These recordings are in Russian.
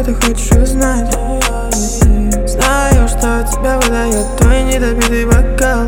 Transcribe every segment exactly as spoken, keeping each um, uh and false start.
ты хочешь узнать. Знаю, что тебя выдает твой недопитый бокал.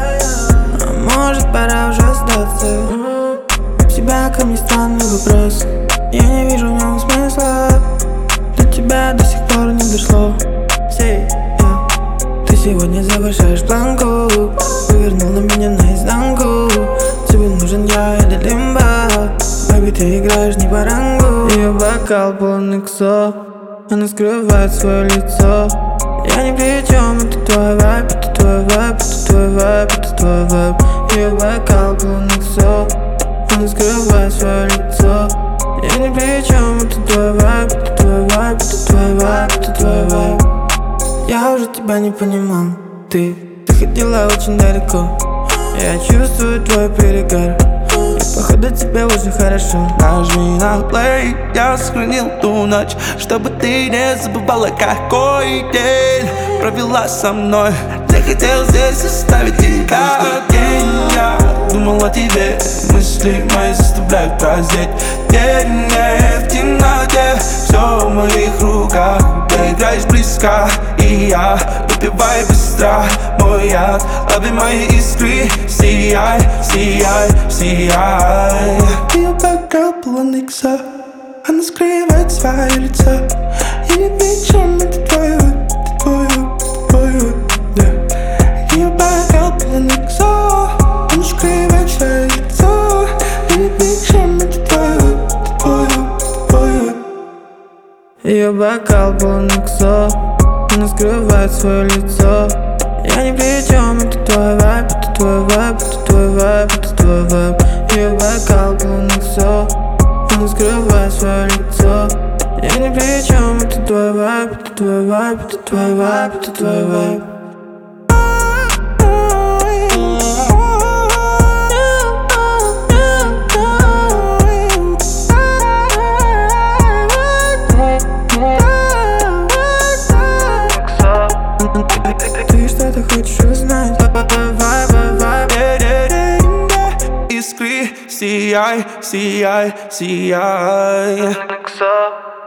А может, пора уже сдаться. У тебя ко мне странный вопрос, я не вижу в нем смысла. До тебя до сих пор не дошло. Say, yeah. Ты сегодня завышаешь планку, вывернул на меня наизнанку. Тебе нужен я или лимба. Baby, ты играешь не по рангу. Ее бокал полон иксо, она скрывает свое лицо. Я ни при чем, это твой вайб, это твой вайб, это твой вайб, это твой вайб. Ее бокал полон иксо, она скрывает свое лицо. Я ни при чем, это твой вайб, это твой вайб, это твой вайб, это твой вайб. Я уже тебя не понимал, ты, ты ходила очень далеко. Я чувствую твой перегар, и походу тебе уже хорошо. Нажми на плей, я сохранил ту ночь, чтобы ты не забывала, какой день провела со мной. Я хотел здесь оставить тебя. День я думал о тебе, мысли мои заставляют раздеть. День не в темноте, все в моих руках. Ты играешь близко, и я выпиваю быстро мой яд. Лови мои искры, сияй, сияй, сияй. Ее бокал полон икса, она скрывает свое лицо. Я не причем, это твой выбор, это твой выбор, твой выбор. Ее бокал полон икса, она скрывает свое лицо. Я не причем, это твой выбор, это твой выбор, твой выбор. Ее бокал полон иксо, она скрывает свое лицо. Я ни при чем, это твой вайб, это твой вайб, это твой вайб, это твой вайб. Ее бокал полон иксо, она скрывает свое лицо. Я ни при чем, это твой вайб, это твой вайб, это твой вайб, это твой вайб. Ты что-то хочешь узнать? Искры, сияй, сияй, сияй.